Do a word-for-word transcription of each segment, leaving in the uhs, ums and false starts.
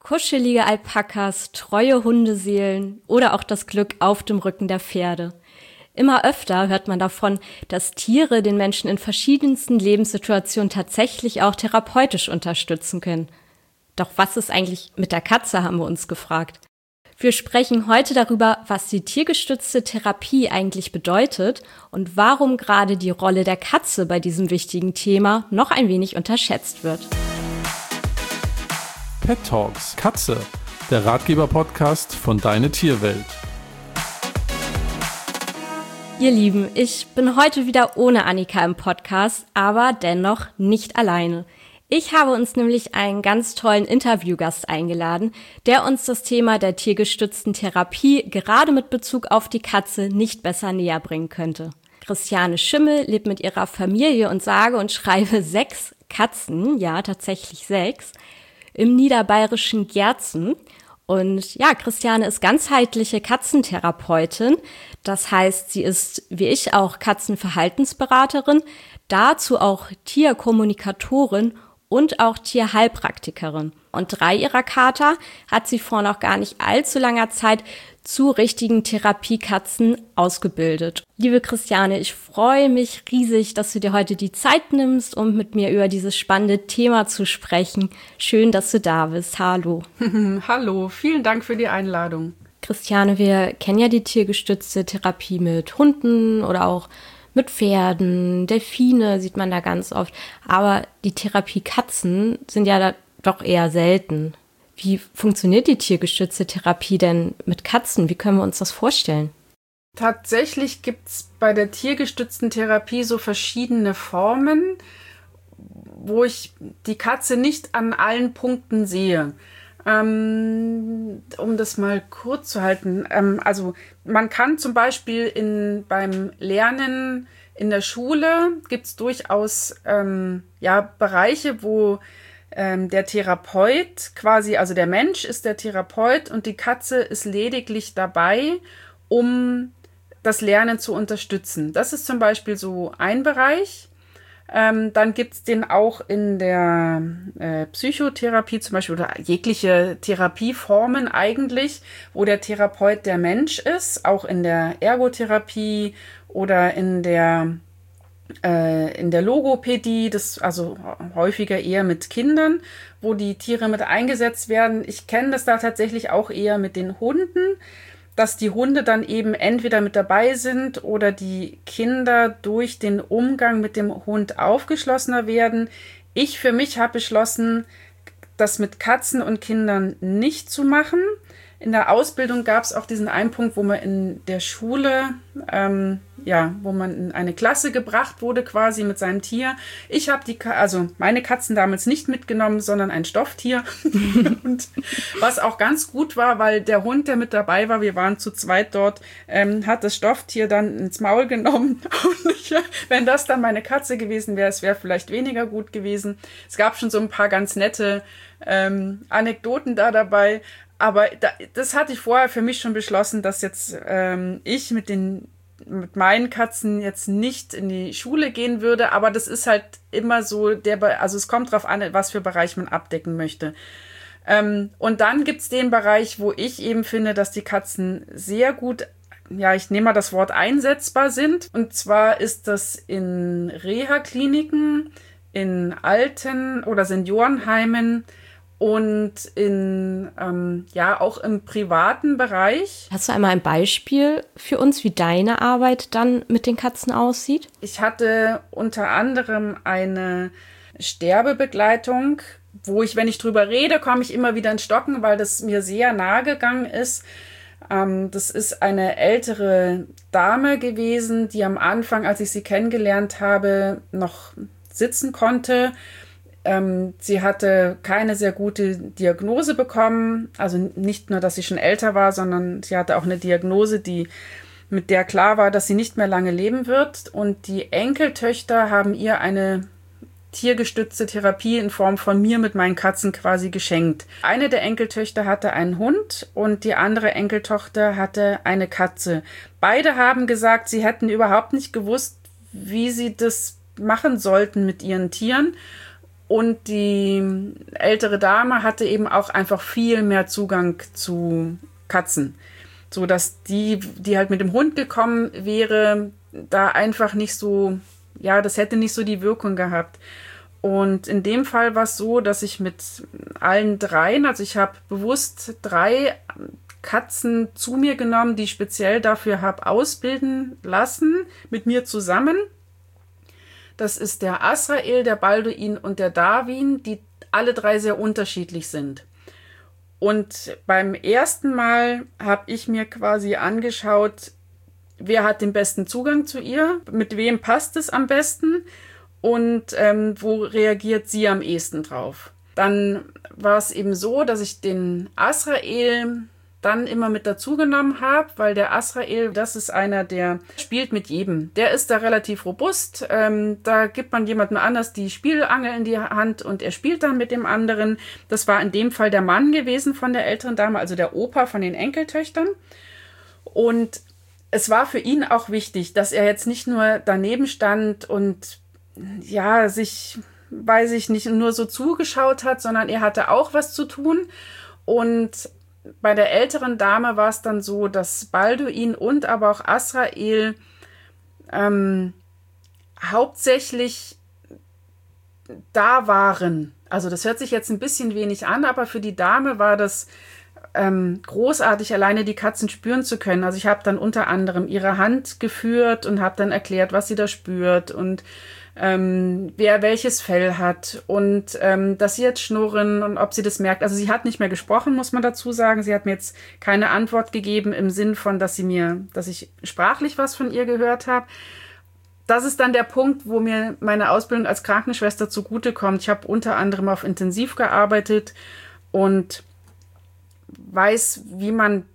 Kuschelige Alpakas, treue Hundeseelen oder auch das Glück auf dem Rücken der Pferde. Immer öfter hört man davon, dass Tiere den Menschen in verschiedensten Lebenssituationen tatsächlich auch therapeutisch unterstützen können. Doch was ist eigentlich mit der Katze, haben wir uns gefragt. Wir sprechen heute darüber, was die tiergestützte Therapie eigentlich bedeutet und warum gerade die Rolle der Katze bei diesem wichtigen Thema noch ein wenig unterschätzt wird. Pet Talks Katze, der Ratgeber-Podcast von Deine Tierwelt. Ihr Lieben, ich bin heute wieder ohne Annika im Podcast, aber dennoch nicht alleine. Ich habe uns nämlich einen ganz tollen Interviewgast eingeladen, der uns das Thema der tiergestützten Therapie gerade mit Bezug auf die Katze nicht besser näher bringen könnte. Christiane Schimmel lebt mit ihrer Familie und sage und schreibe sechs Katzen, ja tatsächlich sechs, im niederbayerischen Giertzen. Und ja, Christiane ist ganzheitliche Katzentherapeutin. Das heißt, sie ist, wie ich auch, Katzenverhaltensberaterin, dazu auch Tierkommunikatorin und auch Tierheilpraktikerin. Und drei ihrer Kater hat sie vor noch gar nicht allzu langer Zeit zu richtigen Therapiekatzen ausgebildet. Liebe Christiane, ich freue mich riesig, dass du dir heute die Zeit nimmst, um mit mir über dieses spannende Thema zu sprechen. Schön, dass du da bist. Hallo. Hallo, vielen Dank für die Einladung. Christiane, wir kennen ja die tiergestützte Therapie mit Hunden oder auch mit Pferden, Delfine sieht man da ganz oft. Aber die Therapie Katzen sind ja da doch eher selten. Wie funktioniert die tiergestützte Therapie denn mit Katzen? Wie können wir uns das vorstellen? Tatsächlich gibt es bei der tiergestützten Therapie so verschiedene Formen, wo ich die Katze nicht an allen Punkten sehe. Ähm, um das mal kurz zu halten. Ähm, also man kann zum Beispiel in, beim Lernen in der Schule gibt es durchaus ähm, ja, Bereiche, wo ähm, der Therapeut quasi, also der Mensch ist der Therapeut und die Katze ist lediglich dabei, um das Lernen zu unterstützen. Das ist zum Beispiel so ein Bereich. Ähm, dann gibt's den auch in der äh, Psychotherapie zum Beispiel oder jegliche Therapieformen eigentlich, wo der Therapeut der Mensch ist, auch in der Ergotherapie oder in der äh, in der Logopädie, das also häufiger eher mit Kindern, wo die Tiere mit eingesetzt werden. Ich kenne das da tatsächlich auch eher mit den Hunden, dass die Hunde dann eben entweder mit dabei sind oder die Kinder durch den Umgang mit dem Hund aufgeschlossener werden. Ich für mich habe beschlossen, das mit Katzen und Kindern nicht zu machen. In der Ausbildung gab es auch diesen einen Punkt, wo man in der Schule, ähm, ja, wo man in eine Klasse gebracht wurde, quasi mit seinem Tier. Ich habe die, also meine Katzen damals nicht mitgenommen, sondern ein Stofftier. Und was auch ganz gut war, weil der Hund, der mit dabei war, wir waren zu zweit dort, ähm, hat das Stofftier dann ins Maul genommen. Und ich, wenn das dann meine Katze gewesen wäre, es wäre vielleicht weniger gut gewesen. Es gab schon so ein paar ganz nette ähm, Anekdoten da dabei. Aber da, das hatte ich vorher für mich schon beschlossen, dass jetzt ähm, ich mit den mit meinen Katzen jetzt nicht in die Schule gehen würde. Aber das ist halt immer so, der, also es kommt drauf an, was für Bereich man abdecken möchte. Ähm, und dann gibt's den Bereich, wo ich eben finde, dass die Katzen sehr gut, ja, ich nehme mal das Wort einsetzbar sind. Und zwar ist das in Reha-Kliniken, in Alten- oder Seniorenheimen, und in, ähm, ja, auch im privaten Bereich. Hast du einmal ein Beispiel für uns, wie deine Arbeit dann mit den Katzen aussieht? Ich hatte unter anderem eine Sterbebegleitung, wo ich, wenn ich drüber rede, komme ich immer wieder ins Stocken, weil das mir sehr nahe gegangen ist. Ähm, das ist eine ältere Dame gewesen, die am Anfang, als ich sie kennengelernt habe, noch sitzen konnte. Ähm, sie hatte keine sehr gute Diagnose bekommen, also nicht nur, dass sie schon älter war, sondern sie hatte auch eine Diagnose, die mit der klar war, dass sie nicht mehr lange leben wird. Und die Enkeltöchter haben ihr eine tiergestützte Therapie in Form von mir mit meinen Katzen quasi geschenkt. Eine der Enkeltöchter hatte einen Hund und die andere Enkeltochter hatte eine Katze. Beide haben gesagt, sie hätten überhaupt nicht gewusst, wie sie das machen sollten mit ihren Tieren. Und die ältere Dame hatte eben auch einfach viel mehr Zugang zu Katzen, so dass die, die halt mit dem Hund gekommen wäre, da einfach nicht so, ja, das hätte nicht so die Wirkung gehabt. Und in dem Fall war es so, dass ich mit allen dreien, also ich habe bewusst drei Katzen zu mir genommen, die ich speziell dafür habe ausbilden lassen, mit mir zusammen. Das ist der Azrael, der Balduin und der Darwin, die alle drei sehr unterschiedlich sind. Und beim ersten Mal habe ich mir quasi angeschaut, wer hat den besten Zugang zu ihr, mit wem passt es am besten und ähm, wo reagiert sie am ehesten drauf. Dann war es eben so, dass ich den Azrael dann immer mit dazugenommen habe, weil der Azrael, das ist einer, der spielt mit jedem. Der ist da relativ robust. Ähm, da gibt man jemandem anders die Spielangel in die Hand und er spielt dann mit dem anderen. Das war in dem Fall der Mann gewesen von der älteren Dame, also der Opa von den Enkeltöchtern. Und es war für ihn auch wichtig, dass er jetzt nicht nur daneben stand und ja, sich, weiß ich nicht, nur so zugeschaut hat, sondern er hatte auch was zu tun. Und bei der älteren Dame war es dann so, dass Balduin und aber auch Azrael ähm, hauptsächlich da waren. Also das hört sich jetzt ein bisschen wenig an, aber für die Dame war das ähm, großartig, alleine die Katzen spüren zu können. Also ich habe dann unter anderem ihre Hand geführt und habe dann erklärt, was sie da spürt und Ähm, wer welches Fell hat und ähm, dass sie jetzt schnurren und ob sie das merkt. Also sie hat nicht mehr gesprochen, muss man dazu sagen. Sie hat mir jetzt keine Antwort gegeben im Sinn von, dass sie mir, dass ich sprachlich was von ihr gehört habe. Das ist dann der Punkt, wo mir meine Ausbildung als Krankenschwester zugutekommt. Ich habe unter anderem auf Intensiv gearbeitet und weiß, wie man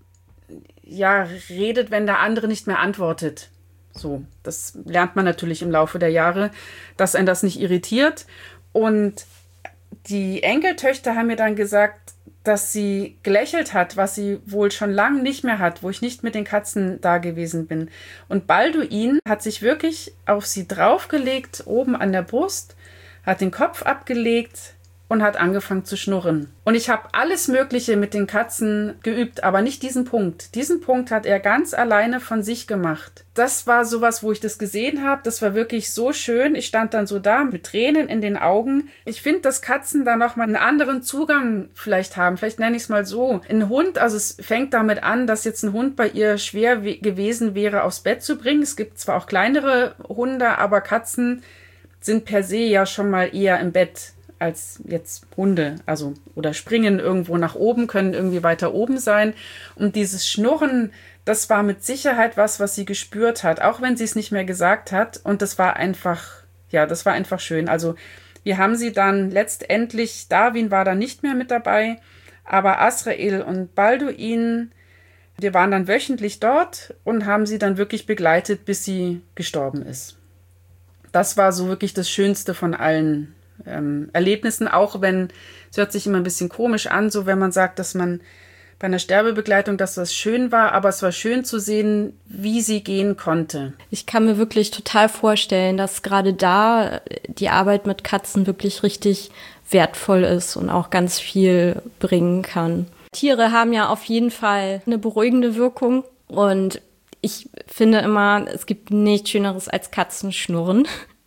ja redet, wenn der andere nicht mehr antwortet. So, das lernt man natürlich im Laufe der Jahre, dass einen das nicht irritiert. Und die Enkeltöchter haben mir dann gesagt, dass sie gelächelt hat, was sie wohl schon lange nicht mehr hat, wo ich nicht mit den Katzen da gewesen bin. Und Balduin hat sich wirklich auf sie draufgelegt, oben an der Brust, hat den Kopf abgelegt und hat angefangen zu schnurren. Und ich habe alles Mögliche mit den Katzen geübt, aber nicht diesen Punkt. Diesen Punkt hat er ganz alleine von sich gemacht. Das war sowas, wo ich das gesehen habe. Das war wirklich so schön. Ich stand dann so da mit Tränen in den Augen. Ich finde, dass Katzen da nochmal einen anderen Zugang vielleicht haben. Vielleicht nenne ich es mal so. Ein Hund, also es fängt damit an, dass jetzt ein Hund bei ihr schwer we- gewesen wäre, aufs Bett zu bringen. Es gibt zwar auch kleinere Hunde, aber Katzen sind per se ja schon mal eher im Bett als jetzt Hunde, also oder springen irgendwo nach oben, können irgendwie weiter oben sein. Und dieses Schnurren, das war mit Sicherheit was, was sie gespürt hat, auch wenn sie es nicht mehr gesagt hat. Und das war einfach, ja, das war einfach schön. Also wir haben sie dann letztendlich, Darwin war da nicht mehr mit dabei, aber Azrael und Balduin, wir waren dann wöchentlich dort und haben sie dann wirklich begleitet, bis sie gestorben ist. Das war so wirklich das Schönste von allen Ähm, Erlebnissen, auch wenn, es hört sich immer ein bisschen komisch an, so wenn man sagt, dass man bei einer Sterbebegleitung, dass das schön war, aber es war schön zu sehen, wie sie gehen konnte. Ich kann mir wirklich total vorstellen, dass gerade da die Arbeit mit Katzen wirklich richtig wertvoll ist und auch ganz viel bringen kann. Tiere haben ja auf jeden Fall eine beruhigende Wirkung und ich finde immer, es gibt nichts Schöneres als Katzenschnurren.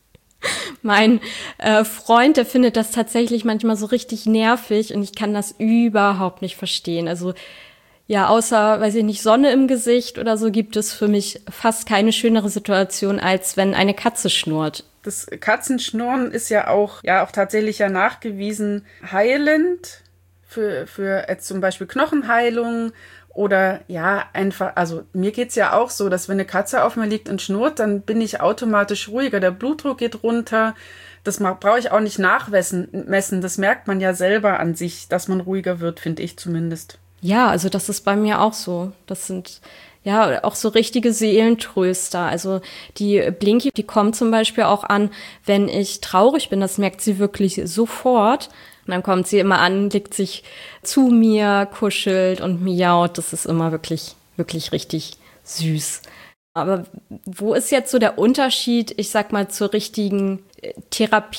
Mein äh, Freund, der findet das tatsächlich manchmal so richtig nervig und ich kann das überhaupt nicht verstehen. Also ja, außer, weiß ich nicht, Sonne im Gesicht oder so gibt es für mich fast keine schönere Situation, als wenn eine Katze schnurrt. Das Katzenschnurren ist ja auch, ja auch tatsächlich ja nachgewiesen heilend für, für jetzt zum Beispiel Knochenheilung. Oder ja, einfach, also mir geht's ja auch so, dass wenn eine Katze auf mir liegt und schnurrt, dann bin ich automatisch ruhiger. Der Blutdruck geht runter. Das brauche ich auch nicht nachmessen. Das merkt man ja selber an sich, dass man ruhiger wird, finde ich zumindest. Ja, also das ist bei mir auch so. Das sind ja auch so richtige Seelentröster. Also die Blinky, die kommt zum Beispiel auch an, wenn ich traurig bin. Das merkt sie wirklich sofort. Und dann kommt sie immer an, legt sich zu mir, kuschelt und miaut. Das ist immer wirklich, wirklich richtig süß. Aber wo ist jetzt so der Unterschied, ich sag mal, zur richtigen Therapie?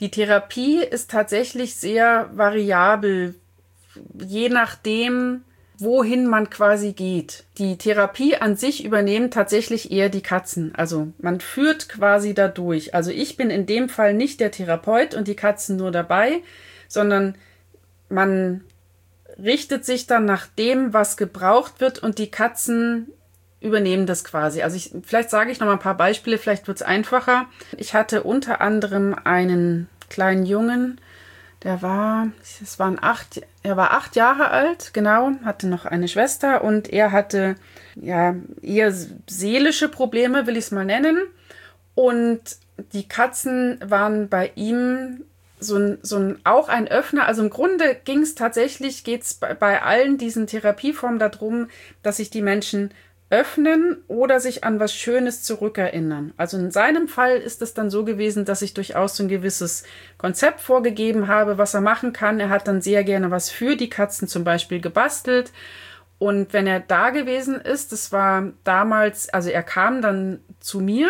Die Therapie ist tatsächlich sehr variabel, je nachdem, wohin man quasi geht. Die Therapie an sich übernehmen tatsächlich eher die Katzen. Also man führt quasi da durch. Also ich bin in dem Fall nicht der Therapeut und die Katzen nur dabei, sondern man richtet sich dann nach dem, was gebraucht wird und die Katzen übernehmen das quasi. Also ich, vielleicht sage ich noch mal ein paar Beispiele, vielleicht wird es einfacher. Ich hatte unter anderem einen kleinen Jungen, der war, es waren acht, er war acht Jahre alt, genau, hatte noch eine Schwester und er hatte ja eher seelische Probleme, will ich es mal nennen. Und die Katzen waren bei ihm so ein, so ein auch ein Öffner. Also im Grunde ging es tatsächlich, geht es bei, bei allen diesen Therapieformen darum, dass sich die Menschen öffnen oder sich an was Schönes zurückerinnern. Also in seinem Fall ist es dann so gewesen, dass ich durchaus so ein gewisses Konzept vorgegeben habe, was er machen kann. Er hat dann sehr gerne was für die Katzen zum Beispiel gebastelt. Und wenn er da gewesen ist, das war damals, also er kam dann zu mir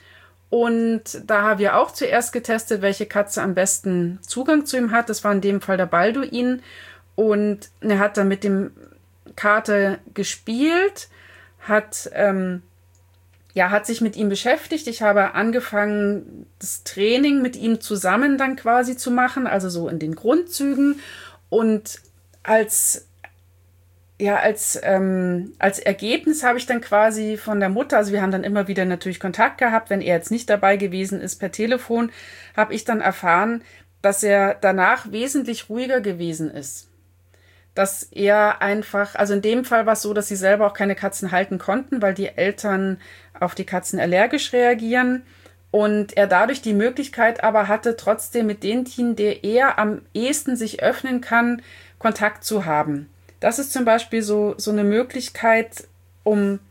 und da haben wir auch zuerst getestet, welche Katze am besten Zugang zu ihm hat. Das war in dem Fall der Balduin. Und er hat dann mit dem Kater gespielt, hat, ähm, ja, hat sich mit ihm beschäftigt. Ich habe angefangen, das Training mit ihm zusammen dann quasi zu machen, also so in den Grundzügen. Und als, ja, als, ähm, als Ergebnis habe ich dann quasi von der Mutter, also wir haben dann immer wieder natürlich Kontakt gehabt, wenn er jetzt nicht dabei gewesen ist per Telefon, habe ich dann erfahren, dass er danach wesentlich ruhiger gewesen ist. Dass er einfach, also in dem Fall war es so, dass sie selber auch keine Katzen halten konnten, weil die Eltern auf die Katzen allergisch reagieren und er dadurch die Möglichkeit aber hatte, trotzdem mit den Tieren, der er am ehesten sich öffnen kann, Kontakt zu haben. Das ist zum Beispiel so, so eine Möglichkeit, um,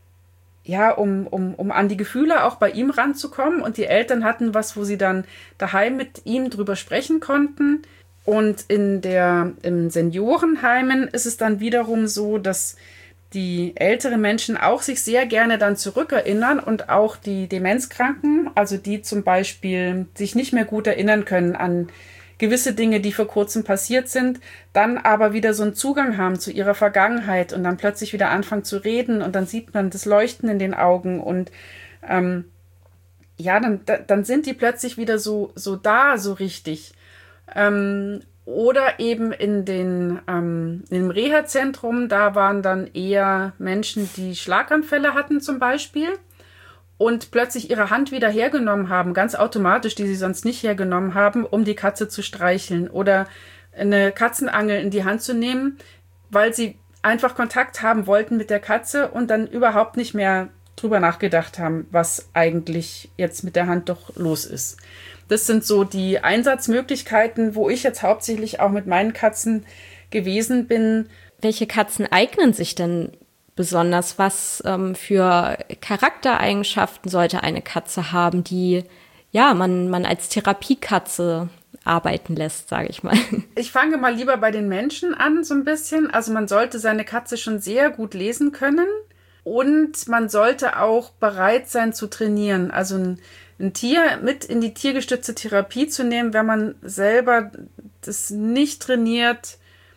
ja, um, um, um an die Gefühle auch bei ihm ranzukommen und die Eltern hatten was, wo sie dann daheim mit ihm drüber sprechen konnten. Und in der, im Seniorenheimen ist es dann wiederum so, dass die älteren Menschen auch sich sehr gerne dann zurückerinnern und auch die Demenzkranken, also die zum Beispiel sich nicht mehr gut erinnern können an gewisse Dinge, die vor kurzem passiert sind, dann aber wieder so einen Zugang haben zu ihrer Vergangenheit und dann plötzlich wieder anfangen zu reden und dann sieht man das Leuchten in den Augen und ähm, ja, dann, dann sind die plötzlich wieder so, so da, so richtig. Ähm, oder eben in den ähm, im Reha-Zentrum, da waren dann eher Menschen, die Schlaganfälle hatten zum Beispiel und plötzlich ihre Hand wieder hergenommen haben, ganz automatisch, die sie sonst nicht hergenommen haben, um die Katze zu streicheln oder eine Katzenangel in die Hand zu nehmen, weil sie einfach Kontakt haben wollten mit der Katze und dann überhaupt nicht mehr drüber nachgedacht haben, was eigentlich jetzt mit der Hand doch los ist. Das sind so die Einsatzmöglichkeiten, wo ich jetzt hauptsächlich auch mit meinen Katzen gewesen bin. Welche Katzen eignen sich denn besonders? Was ähm, für Charaktereigenschaften sollte eine Katze haben, die ja man, man als Therapiekatze arbeiten lässt, sage ich mal? Ich fange mal lieber bei den Menschen an, so ein bisschen. Also man sollte seine Katze schon sehr gut lesen können und man sollte auch bereit sein zu trainieren. Also ein ein Tier mit in die tiergestützte Therapie zu nehmen, wenn man selber das nicht trainiert,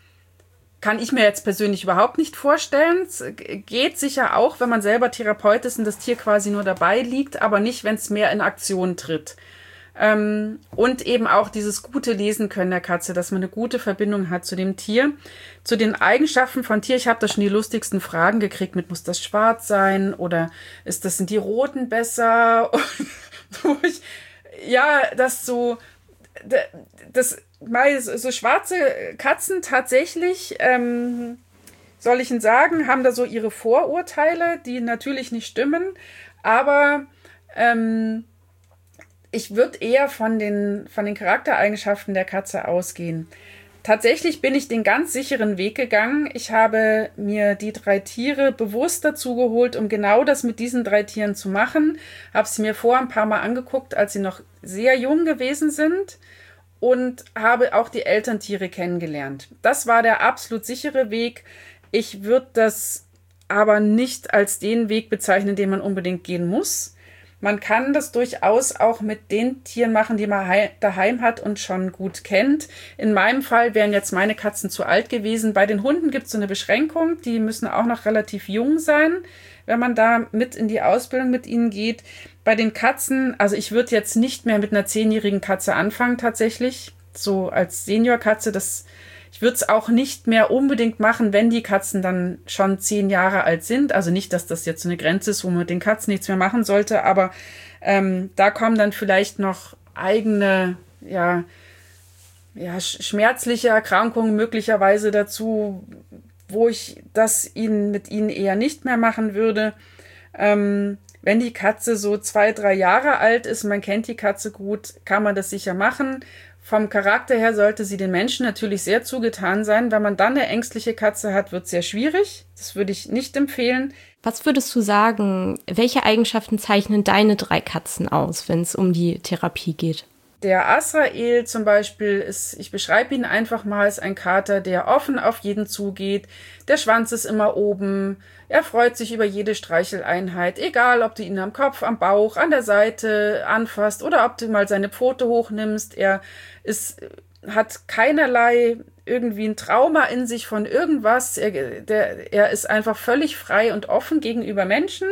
kann ich mir jetzt persönlich überhaupt nicht vorstellen. Es geht sicher auch, wenn man selber Therapeut ist und das Tier quasi nur dabei liegt, aber nicht, wenn es mehr in Aktion tritt. Ähm, und eben auch dieses gute Lesen können der Katze, dass man eine gute Verbindung hat zu dem Tier. Zu den Eigenschaften von Tier, ich habe da schon die lustigsten Fragen gekriegt mit, muss das schwarz sein oder ist das, sind die roten besser? Ich, ja, das so, das, so schwarze Katzen tatsächlich, ähm, soll ich Ihnen sagen, haben da so ihre Vorurteile, die natürlich nicht stimmen, aber ähm, ich würde eher von den, von den Charaktereigenschaften der Katze ausgehen. Tatsächlich bin ich den ganz sicheren Weg gegangen. Ich habe mir die drei Tiere bewusst dazu geholt, um genau das mit diesen drei Tieren zu machen. Habe sie mir vor ein paar Mal angeguckt, als sie noch sehr jung gewesen sind und habe auch die Elterntiere kennengelernt. Das war der absolut sichere Weg. Ich würde das aber nicht als den Weg bezeichnen, den man unbedingt gehen muss. Man kann das durchaus auch mit den Tieren machen, die man hei- daheim hat und schon gut kennt. In meinem Fall wären jetzt meine Katzen zu alt gewesen. Bei den Hunden gibt es so eine Beschränkung. Die müssen auch noch relativ jung sein, wenn man da mit in die Ausbildung mit ihnen geht. Bei den Katzen, also ich würde jetzt nicht mehr mit einer zehnjährigen Katze anfangen tatsächlich. So als Seniorkatze, das... Ich würde es auch nicht mehr unbedingt machen, wenn die Katzen dann schon zehn Jahre alt sind. Also nicht, dass das jetzt so eine Grenze ist, wo man mit den Katzen nichts mehr machen sollte, aber ähm, da kommen dann vielleicht noch eigene, ja, ja, schmerzliche Erkrankungen möglicherweise dazu, wo ich das ihnen, mit ihnen eher nicht mehr machen würde. Ähm, wenn die Katze so zwei, drei Jahre alt ist, man kennt die Katze gut, kann man das sicher machen. Vom Charakter her sollte sie den Menschen natürlich sehr zugetan sein. Wenn man dann eine ängstliche Katze hat, wird es sehr schwierig. Das würde ich nicht empfehlen. Was würdest du sagen, welche Eigenschaften zeichnen deine drei Katzen aus, wenn es um die Therapie geht? Der Azrael zum Beispiel ist, ich beschreibe ihn einfach mal, ist ein Kater, der offen auf jeden zugeht. Der Schwanz ist immer oben. Er freut sich über jede Streicheleinheit, egal ob du ihn am Kopf, am Bauch, an der Seite anfasst oder ob du mal seine Pfote hochnimmst. Er ist, hat keinerlei irgendwie ein Trauma in sich von irgendwas. Er, der, er ist einfach völlig frei und offen gegenüber Menschen.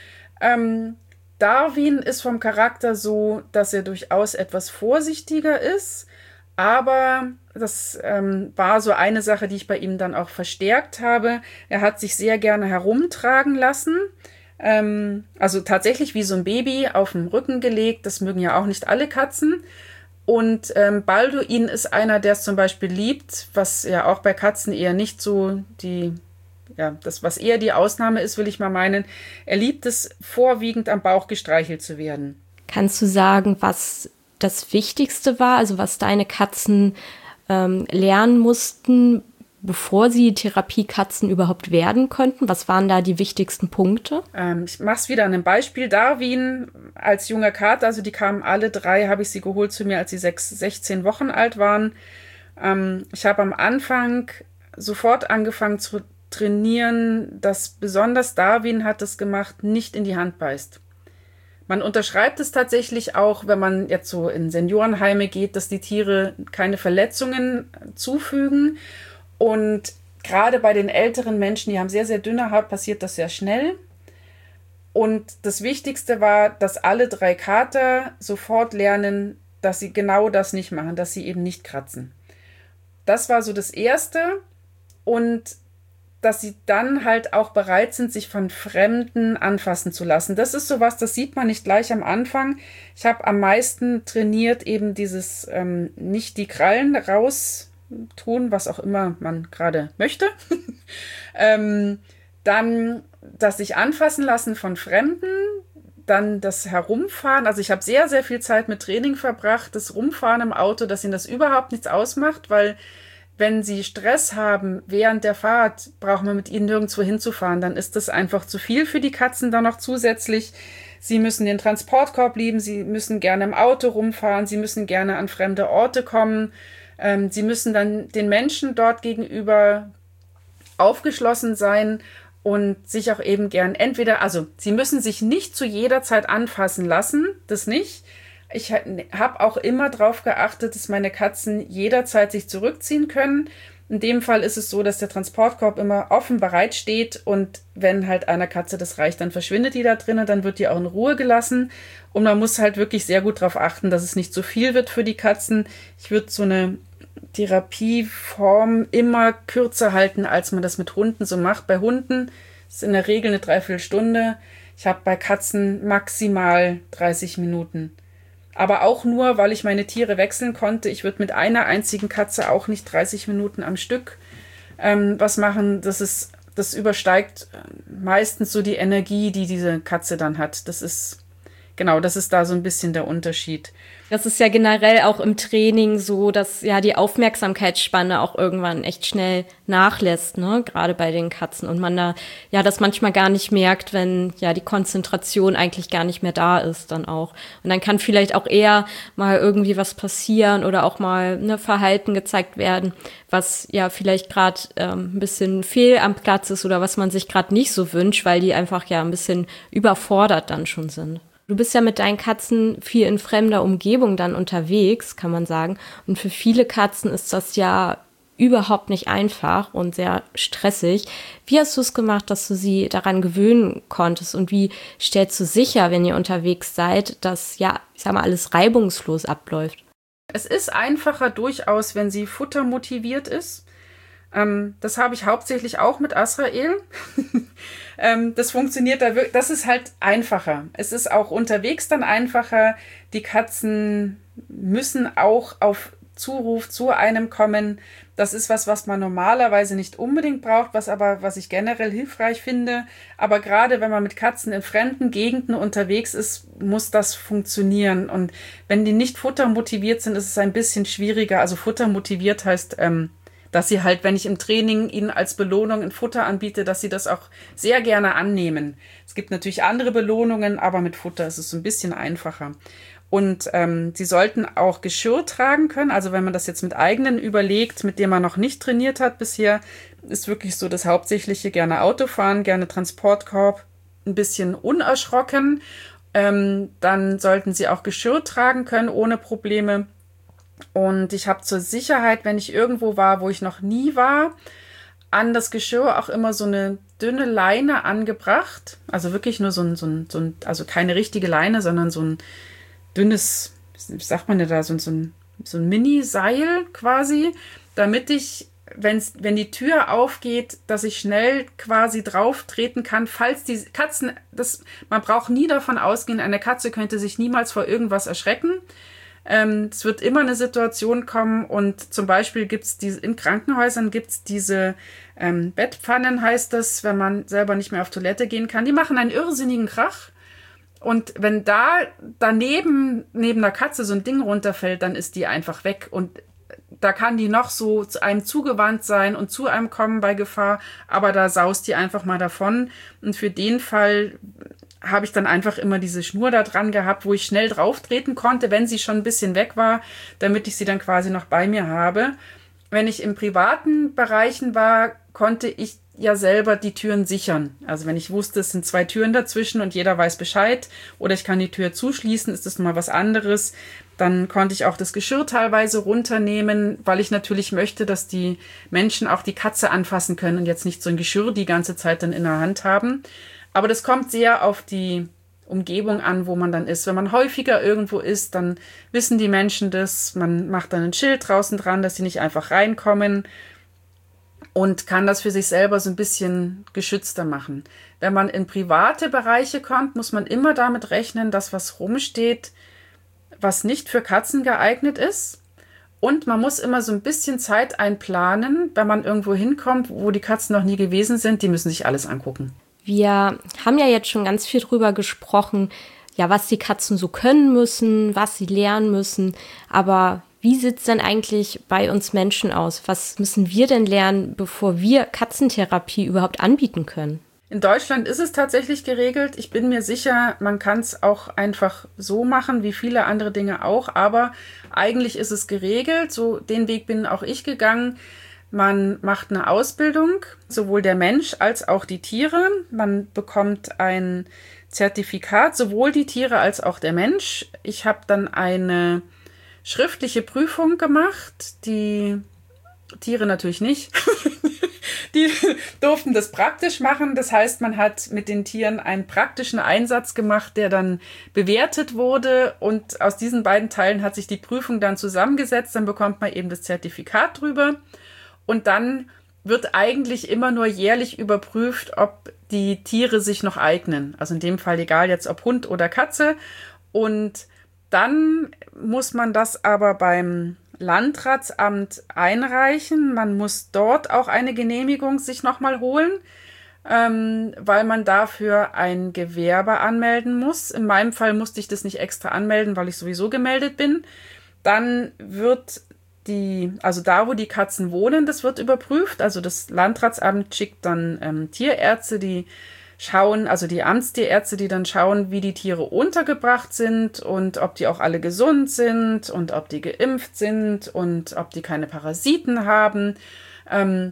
Ähm, Darwin ist vom Charakter so, dass er durchaus etwas vorsichtiger ist, aber das ähm, war so eine Sache, die ich bei ihm dann auch verstärkt habe. Er hat sich sehr gerne herumtragen lassen, ähm, also tatsächlich wie so ein Baby auf den Rücken gelegt. Das mögen ja auch nicht alle Katzen. Und ähm, Balduin ist einer, der es zum Beispiel liebt, was ja auch bei Katzen eher nicht so die... Ja, das, was eher die Ausnahme ist, will ich mal meinen. Er liebt es, vorwiegend am Bauch gestreichelt zu werden. Kannst du sagen, was das Wichtigste war, also was deine Katzen ähm, lernen mussten, bevor sie Therapiekatzen überhaupt werden konnten? Was waren da die wichtigsten Punkte? Ähm, ich mache es wieder an einem Beispiel. Darwin als junger Kater, also die kamen alle drei, habe ich sie geholt zu mir, als sie sechs, sechzehn Wochen alt waren. Ähm, ich habe am Anfang sofort angefangen zu trainieren, dass besonders Darwin hat es gemacht, nicht in die Hand beißt. Man unterschreibt es tatsächlich auch, wenn man jetzt so in Seniorenheime geht, dass die Tiere keine Verletzungen zufügen. Und gerade bei den älteren Menschen, die haben sehr, sehr dünne Haut, passiert das sehr schnell. Und das Wichtigste war, dass alle drei Kater sofort lernen, dass sie genau das nicht machen, dass sie eben nicht kratzen. Das war so das Erste. Und dass sie dann halt auch bereit sind, sich von Fremden anfassen zu lassen. Das ist sowas, das sieht man nicht gleich am Anfang. Ich habe am meisten trainiert eben dieses ähm, nicht die Krallen raus tun, was auch immer man gerade möchte. ähm, dann das sich anfassen lassen von Fremden, dann das Herumfahren. Also ich habe sehr, sehr viel Zeit mit Training verbracht, das Rumfahren im Auto, dass ihnen das überhaupt nichts ausmacht, weil wenn sie Stress haben während der Fahrt, braucht man mit ihnen nirgendwo hinzufahren. Dann ist das einfach zu viel für die Katzen dann noch zusätzlich. Sie müssen den Transportkorb lieben, sie müssen gerne im Auto rumfahren, sie müssen gerne an fremde Orte kommen. Ähm, sie müssen dann den Menschen dort gegenüber aufgeschlossen sein und sich auch eben gern entweder, also sie müssen sich nicht zu jeder Zeit anfassen lassen, das nicht. Ich habe auch immer darauf geachtet, dass meine Katzen jederzeit sich zurückziehen können. In dem Fall ist es so, dass der Transportkorb immer offen bereit steht und wenn halt einer Katze das reicht, dann verschwindet die da drinnen, dann wird die auch in Ruhe gelassen und man muss halt wirklich sehr gut darauf achten, dass es nicht zu viel wird für die Katzen. Ich würde so eine Therapieform immer kürzer halten, als man das mit Hunden so macht. Bei Hunden ist es in der Regel eine Dreiviertelstunde. Ich habe bei Katzen maximal dreißig Minuten. Aber auch nur, weil ich meine Tiere wechseln konnte. Ich würde mit einer einzigen Katze auch nicht dreißig Minuten am Stück ähm, was machen. Das ist, das übersteigt meistens so die Energie, die diese Katze dann hat. Das ist, genau, das ist da so ein bisschen der Unterschied. Das ist ja generell auch im Training so, dass ja die Aufmerksamkeitsspanne auch irgendwann echt schnell nachlässt, ne, gerade bei den Katzen und man da ja das manchmal gar nicht merkt, wenn ja die Konzentration eigentlich gar nicht mehr da ist dann auch. Und dann kann vielleicht auch eher mal irgendwie was passieren oder auch mal ne Verhalten gezeigt werden, was ja vielleicht gerade ähm, ein bisschen fehl am Platz ist oder was man sich gerade nicht so wünscht, weil die einfach ja ein bisschen überfordert dann schon sind. Du bist ja mit deinen Katzen viel in fremder Umgebung dann unterwegs, kann man sagen. Und für viele Katzen ist das ja überhaupt nicht einfach und sehr stressig. Wie hast du es gemacht, dass du sie daran gewöhnen konntest? Und wie stellst du sicher, wenn ihr unterwegs seid, dass, ja, ich sag mal, alles reibungslos abläuft? Es ist einfacher durchaus, wenn sie futtermotiviert ist. Ähm, das habe ich hauptsächlich auch mit Azrael. ähm, das funktioniert da wirklich, das ist halt einfacher. Es ist auch unterwegs dann einfacher. Die Katzen müssen auch auf Zuruf zu einem kommen. Das ist was, was man normalerweise nicht unbedingt braucht, was aber, was ich generell hilfreich finde. Aber gerade wenn man mit Katzen in fremden Gegenden unterwegs ist, muss das funktionieren. Und wenn die nicht futtermotiviert sind, ist es ein bisschen schwieriger. Also futtermotiviert heißt, ähm, dass sie halt, wenn ich im Training ihnen als Belohnung ein Futter anbiete, dass sie das auch sehr gerne annehmen. Es gibt natürlich andere Belohnungen, aber mit Futter ist es so ein bisschen einfacher. Und ähm, sie sollten auch Geschirr tragen können. Also wenn man das jetzt mit eigenen überlegt, mit dem man noch nicht trainiert hat bisher, ist wirklich so das Hauptsächliche gerne Autofahren, gerne Transportkorb, ein bisschen unerschrocken. Ähm, dann sollten sie auch Geschirr tragen können ohne Probleme. Und ich habe zur Sicherheit, wenn ich irgendwo war, wo ich noch nie war, an das Geschirr auch immer so eine dünne Leine angebracht. Also wirklich nur so ein, so ein, so ein also keine richtige Leine, sondern so ein dünnes, wie sagt man denn da, so, so ein, so ein Mini-Seil quasi, damit ich, wenn's, wenn die Tür aufgeht, dass ich schnell quasi drauf treten kann, falls die Katzen, das, man braucht nie davon ausgehen, eine Katze könnte sich niemals vor irgendwas erschrecken. Ähm, es wird immer eine Situation kommen und zum Beispiel gibt es diese, in Krankenhäusern gibt es diese ähm, Bettpfannen, heißt das, wenn man selber nicht mehr auf Toilette gehen kann. Die machen einen irrsinnigen Krach. Und wenn da daneben, neben der Katze so ein Ding runterfällt, dann ist die einfach weg. Und da kann die noch so zu einem zugewandt sein und zu einem kommen bei Gefahr, aber da saust die einfach mal davon. Und für den Fall habe ich dann einfach immer diese Schnur da dran gehabt, wo ich schnell drauf treten konnte, wenn sie schon ein bisschen weg war, damit ich sie dann quasi noch bei mir habe. Wenn ich im privaten Bereichen war, konnte ich ja selber die Türen sichern. Also wenn ich wusste, es sind zwei Türen dazwischen und jeder weiß Bescheid oder ich kann die Tür zuschließen, ist das mal was anderes. Dann konnte ich auch das Geschirr teilweise runternehmen, weil ich natürlich möchte, dass die Menschen auch die Katze anfassen können und jetzt nicht so ein Geschirr die ganze Zeit dann in der Hand haben. Aber das kommt sehr auf die Umgebung an, wo man dann ist. Wenn man häufiger irgendwo ist, dann wissen die Menschen das. Man macht dann ein Schild draußen dran, dass sie nicht einfach reinkommen und kann das für sich selber so ein bisschen geschützter machen. Wenn man in private Bereiche kommt, muss man immer damit rechnen, dass was rumsteht, was nicht für Katzen geeignet ist. Und man muss immer so ein bisschen Zeit einplanen, wenn man irgendwo hinkommt, wo die Katzen noch nie gewesen sind. Die müssen sich alles angucken. Wir haben ja jetzt schon ganz viel drüber gesprochen, ja, was die Katzen so können müssen, was sie lernen müssen. Aber wie sieht es denn eigentlich bei uns Menschen aus? Was müssen wir denn lernen, bevor wir Katzentherapie überhaupt anbieten können? In Deutschland ist es tatsächlich geregelt. Ich bin mir sicher, man kann es auch einfach so machen, wie viele andere Dinge auch. Aber eigentlich ist es geregelt. So den Weg bin auch ich gegangen. Man macht eine Ausbildung, sowohl der Mensch als auch die Tiere. Man bekommt ein Zertifikat, sowohl die Tiere als auch der Mensch. Ich habe dann eine schriftliche Prüfung gemacht, die Tiere natürlich nicht. Die durften das praktisch machen. Das heißt, man hat mit den Tieren einen praktischen Einsatz gemacht, der dann bewertet wurde. Und aus diesen beiden Teilen hat sich die Prüfung dann zusammengesetzt. Dann bekommt man eben das Zertifikat drüber. Und dann wird eigentlich immer nur jährlich überprüft, ob die Tiere sich noch eignen. Also in dem Fall egal jetzt ob Hund oder Katze. Und dann muss man das aber beim Landratsamt einreichen. Man muss dort auch eine Genehmigung sich nochmal holen, ähm, weil man dafür ein Gewerbe anmelden muss. In meinem Fall musste ich das nicht extra anmelden, weil ich sowieso gemeldet bin. Dann wird die, also da, wo die Katzen wohnen, das wird überprüft. Also das Landratsamt schickt dann ähm, Tierärzte, die schauen, also die Amtstierärzte, die dann schauen, wie die Tiere untergebracht sind und ob die auch alle gesund sind und ob die geimpft sind und ob die keine Parasiten haben, ähm,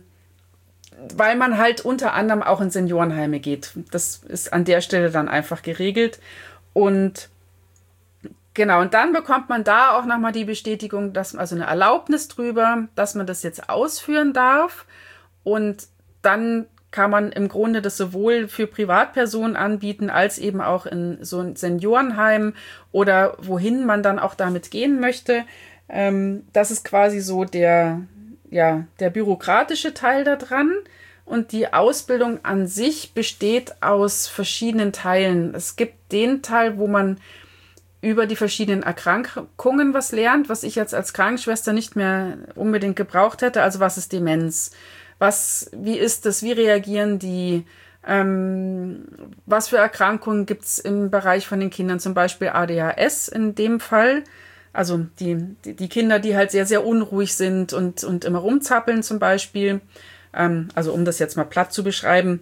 weil man halt unter anderem auch in Seniorenheime geht. Das ist an der Stelle dann einfach geregelt. Und genau, und dann bekommt man da auch nochmal die Bestätigung, dass also eine Erlaubnis drüber, dass man das jetzt ausführen darf. Und dann kann man im Grunde das sowohl für Privatpersonen anbieten, als eben auch in so ein Seniorenheim oder wohin man dann auch damit gehen möchte. Ähm, das ist quasi so der, ja, der bürokratische Teil da dran. Und die Ausbildung an sich besteht aus verschiedenen Teilen. Es gibt den Teil, wo man über die verschiedenen Erkrankungen was lernt, was ich jetzt als Krankenschwester nicht mehr unbedingt gebraucht hätte. Also was ist Demenz? Was, wie ist das? Wie reagieren die? Ähm, was für Erkrankungen gibt es im Bereich von den Kindern? Zum Beispiel A D H S in dem Fall. Also die, die, die Kinder, die halt sehr, sehr unruhig sind und, und immer rumzappeln zum Beispiel. Ähm, also um das jetzt mal platt zu beschreiben.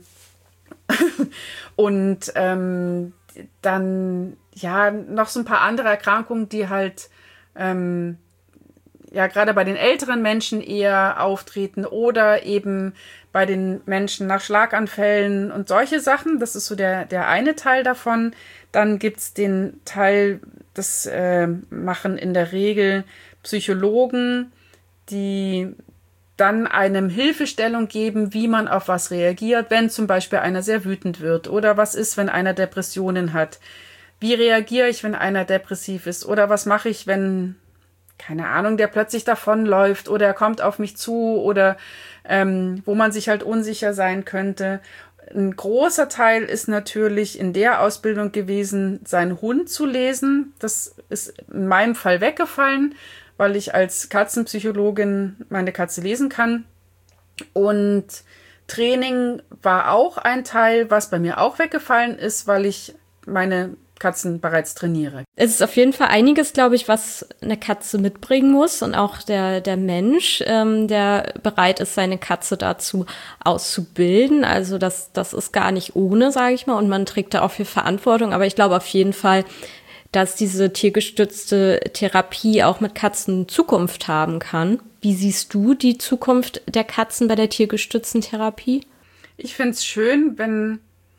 Und ähm, dann ja noch so ein paar andere Erkrankungen, die halt ähm, ja gerade bei den älteren Menschen eher auftreten oder eben bei den Menschen nach Schlaganfällen und solche Sachen. Das ist so der, der eine Teil davon. Dann gibt's den Teil, das äh, machen in der Regel Psychologen, die dann einem Hilfestellung geben, wie man auf was reagiert, wenn zum Beispiel einer sehr wütend wird oder was ist, wenn einer Depressionen hat. Wie reagiere ich, wenn einer depressiv ist oder was mache ich, wenn, keine Ahnung, der plötzlich davonläuft oder er kommt auf mich zu oder ähm, wo man sich halt unsicher sein könnte. Ein großer Teil ist natürlich in der Ausbildung gewesen, seinen Hund zu lesen. Das ist in meinem Fall weggefallen, weil ich als Katzenpsychologin meine Katze lesen kann. Und Training war auch ein Teil, was bei mir auch weggefallen ist, weil ich meine Katzen bereits trainiere. Es ist auf jeden Fall einiges, glaube ich, was eine Katze mitbringen muss und auch der, der Mensch, ähm, der bereit ist, seine Katze dazu auszubilden. Also das, das ist gar nicht ohne, sage ich mal, und man trägt da auch viel Verantwortung. Aber ich glaube auf jeden Fall, dass diese tiergestützte Therapie auch mit Katzen Zukunft haben kann. Wie siehst du die Zukunft der Katzen bei der tiergestützten Therapie? Ich finde es schön, wenn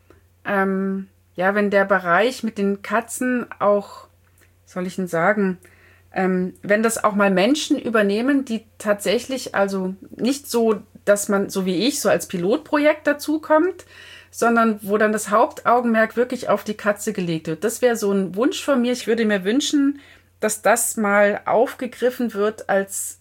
ähm, ja, wenn der Bereich mit den Katzen auch, soll ich denn sagen, ähm, wenn das auch mal Menschen übernehmen, die tatsächlich, also nicht so, dass man, so wie ich, so als Pilotprojekt dazukommt, sondern wo dann das Hauptaugenmerk wirklich auf die Katze gelegt wird. Das wäre so ein Wunsch von mir. Ich würde mir wünschen, dass das mal aufgegriffen wird als,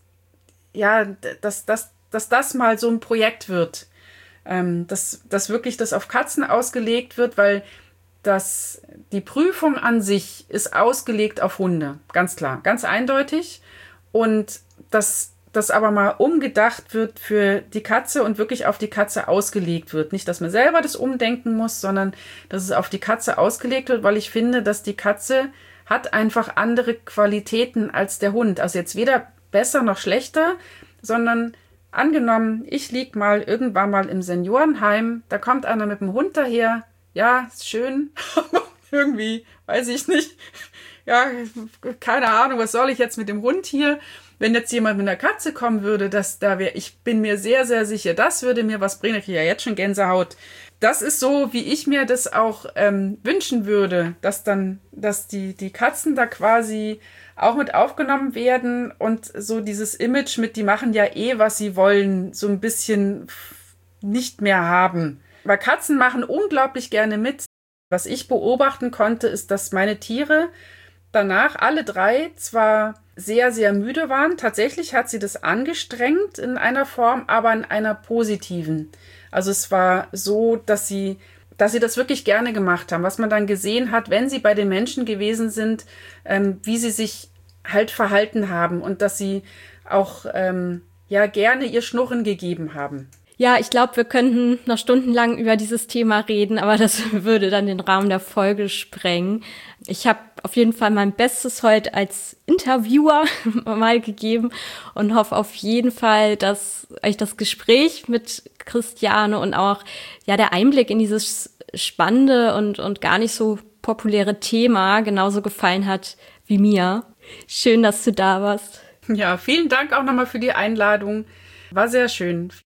ja, dass, dass, dass das mal so ein Projekt wird. Ähm, dass, dass wirklich das auf Katzen ausgelegt wird, weil das, die Prüfung an sich ist ausgelegt auf Hunde. Ganz klar, ganz eindeutig. Und dass das aber mal umgedacht wird für die Katze und wirklich auf die Katze ausgelegt wird. Nicht, dass man selber das umdenken muss, sondern dass es auf die Katze ausgelegt wird, weil ich finde, dass die Katze hat einfach andere Qualitäten als der Hund. Also jetzt weder besser noch schlechter, sondern angenommen, ich lieg mal irgendwann mal im Seniorenheim, da kommt einer mit dem Hund daher, ja, ist schön, aber irgendwie, weiß ich nicht, ja, keine Ahnung, was soll ich jetzt mit dem Hund hier? Wenn jetzt jemand mit einer Katze kommen würde, das da wäre, ich bin mir sehr, sehr sicher, das würde mir was bringen. Ich kriege ja jetzt schon Gänsehaut. Das ist so, wie ich mir das auch ähm, wünschen würde, dass dann, dass die, die Katzen da quasi auch mit aufgenommen werden und so dieses Image mit, die machen ja eh, was sie wollen, so ein bisschen nicht mehr haben. Weil Katzen machen unglaublich gerne mit. Was ich beobachten konnte, ist, dass meine Tiere danach alle drei zwar sehr, sehr müde waren. Tatsächlich hat sie das angestrengt in einer Form, aber in einer positiven. Also es war so, dass sie, dass sie das wirklich gerne gemacht haben. Was man dann gesehen hat, wenn sie bei den Menschen gewesen sind, ähm, wie sie sich halt verhalten haben und dass sie auch ähm, ja gerne ihr Schnurren gegeben haben. Ja, ich glaube, wir könnten noch stundenlang über dieses Thema reden, aber das würde dann den Rahmen der Folge sprengen. Ich habe auf jeden Fall mein Bestes heute als Interviewer mal gegeben und hoffe auf jeden Fall, dass euch das Gespräch mit Christiane und auch ja der Einblick in dieses spannende und, und gar nicht so populäre Thema genauso gefallen hat wie mir. Schön, dass du da warst. Ja, vielen Dank auch nochmal für die Einladung. War sehr schön.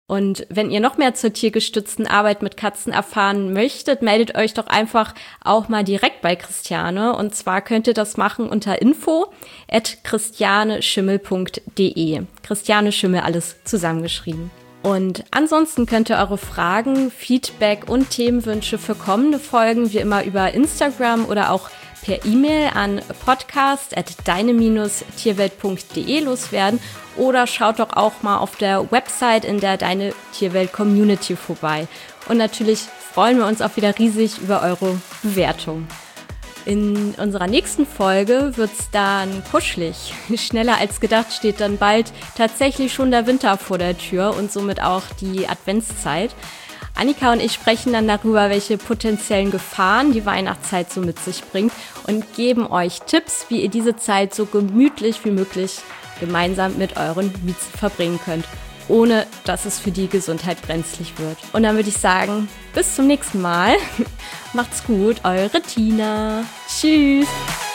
Und wenn ihr noch mehr zur tiergestützten Arbeit mit Katzen erfahren möchtet, meldet euch doch einfach auch mal direkt bei Christiane. Und zwar könnt ihr das machen unter info at christianeschimmel punkt de. Christiane Schimmel, alles zusammengeschrieben. Und ansonsten könnt ihr eure Fragen, Feedback und Themenwünsche für kommende Folgen wie immer über Instagram oder auch per E-Mail an podcast at deine Tierwelt punkt de loswerden oder schaut doch auch mal auf der Website in der Deine Tierwelt Community vorbei. Und natürlich freuen wir uns auch wieder riesig über eure Bewertung. In unserer nächsten Folge wird's dann kuschelig. Schneller als gedacht steht dann bald tatsächlich schon der Winter vor der Tür und somit auch die Adventszeit. Annika und ich sprechen dann darüber, welche potenziellen Gefahren die Weihnachtszeit so mit sich bringt und geben euch Tipps, wie ihr diese Zeit so gemütlich wie möglich gemeinsam mit euren Miets verbringen könnt, ohne dass es für die Gesundheit brenzlig wird. Und dann würde ich sagen, bis zum nächsten Mal. Macht's gut, eure Tina. Tschüss.